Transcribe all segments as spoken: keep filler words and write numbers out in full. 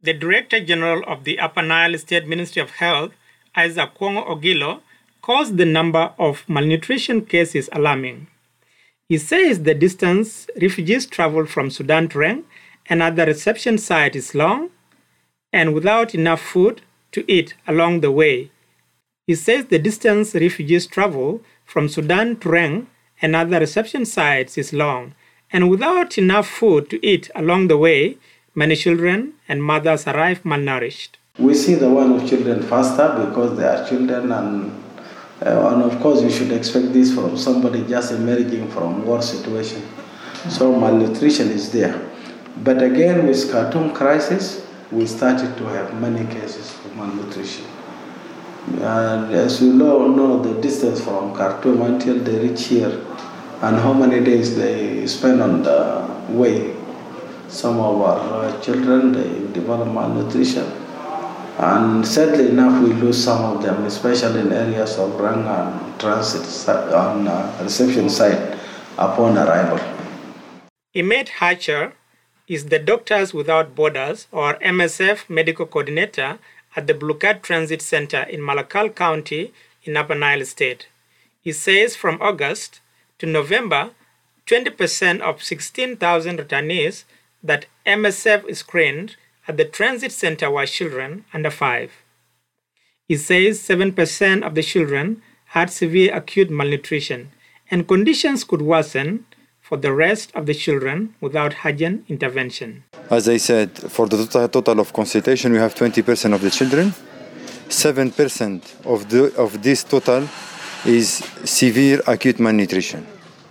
The Director General of the Upper Nile State Ministry of Health, Isaac Kwongo Ogilo, calls the number of malnutrition cases alarming. He says the distance refugees travel from Sudan to Reng and other reception sites is long and without enough food to eat along the way. He says the distance refugees travel from Sudan to Reng and other reception sites is long, and without enough food to eat along the way, many children and mothers arrive malnourished. We see the one of children faster because they are children, and, uh, and of course you should expect this from somebody just emerging from war situation. So malnutrition is there. But again, with Khartoum crisis, we started to have many cases of malnutrition. And as you know, know the distance from Khartoum until they reach here and how many days they spend on the way. Some of our uh, children, they develop malnutrition. And sadly enough, we lose some of them, especially in areas of Reng and transit on uh, reception site upon arrival. Imad Hatcher is the Doctors Without Borders, or M S F, medical coordinator at the Blukad Transit Center in Malakal County in Upper Nile State. He says from August to November, twenty percent of sixteen thousand returnees that M S F screened at the transit center were children under five. He says seven percent of the children had severe acute malnutrition, and conditions could worsen for the rest of the children without urgent intervention. As I said, for the total, total of consultation, we have twenty percent of the children. seven percent of, the, of this total is severe acute malnutrition.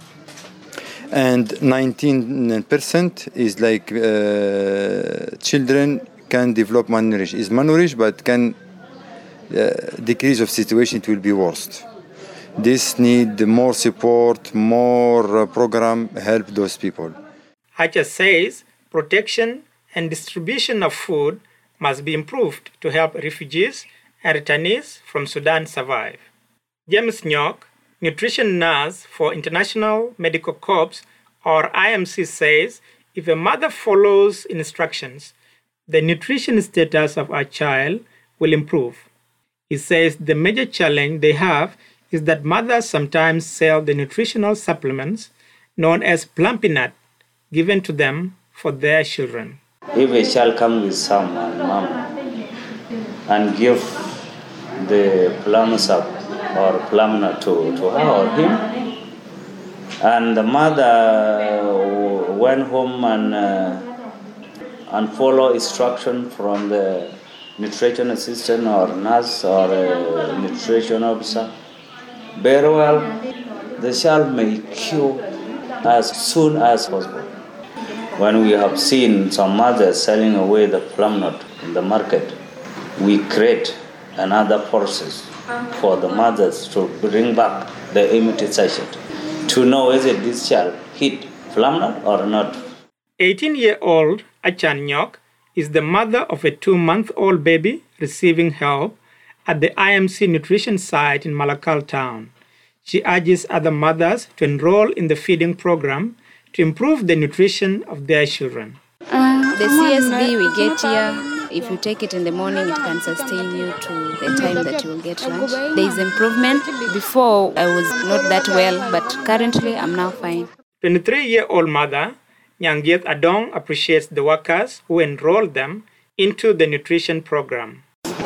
And nineteen percent is like uh, children can develop malnourish. Is malnourished, but can uh, decrease of situation, it will be worse. This need more support, more uh, program help those people. Hatcher says protection and distribution of food must be improved to help refugees and returnees from Sudan survive. James Nyok, nutrition nurse for International Medical Corps, or I M C, says if a mother follows instructions, the nutrition status of her child will improve. He says the major challenge they have is that mothers sometimes sell the nutritional supplements known as Plumpynut given to them for their children. If a child comes with some and mom and give the plum sap or Plumpynut to, to her or him, and the mother went home and uh, and follow instruction from the nutrition assistant or nurse or a nutrition officer, very well, the child may cure as soon as possible. When we have seen some mothers selling away the plum nut in the market, we create another process for the mothers to bring back the empty sachet to know whether this child hit plum nut or not. eighteen-year-old Achan Nyok is the mother of a two-month-old baby receiving help at the I M C nutrition site in Malakal town. She urges other mothers to enroll in the feeding program to improve the nutrition of their children. Uh, the C S B we get here, if you take it in the morning, it can sustain you to the time that you will get lunch. There is improvement. Before, I was not that well, but currently I'm now fine. twenty-three-year-old mother Nyangyet Adong appreciates the workers who enrolled them into the nutrition program.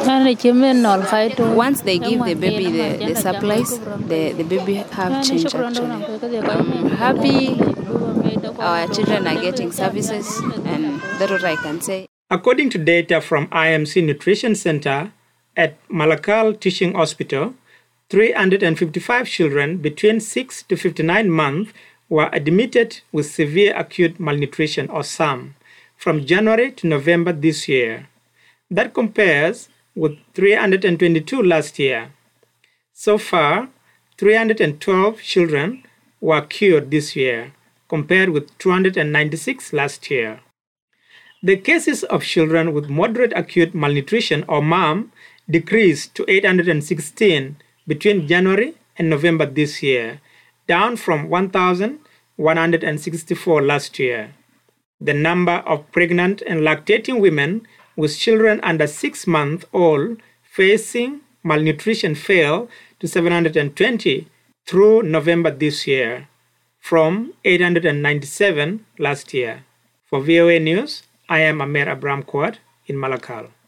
Once they give the baby the, the supplies, the, the baby have changed actually. I'm happy our children are getting services, and that's what I can say. According to data from I M C Nutrition Center at Malakal Teaching Hospital, three hundred fifty-five children between six to fifty-nine months were admitted with severe acute malnutrition, or S A M, from January to November this year. That compares with three hundred twenty-two last year. So far, three hundred twelve children were cured this year, compared with two hundred ninety-six last year. The cases of children with moderate acute malnutrition, or M A M, decreased to eight hundred sixteen between January and November this year, down from one thousand one hundred sixty-four last year. The number of pregnant and lactating women with children under six months old facing malnutrition fell to seven hundred twenty through November this year, from eight hundred ninety-seven last year. For V O A News, I am Amer Abram Quad in Malakal.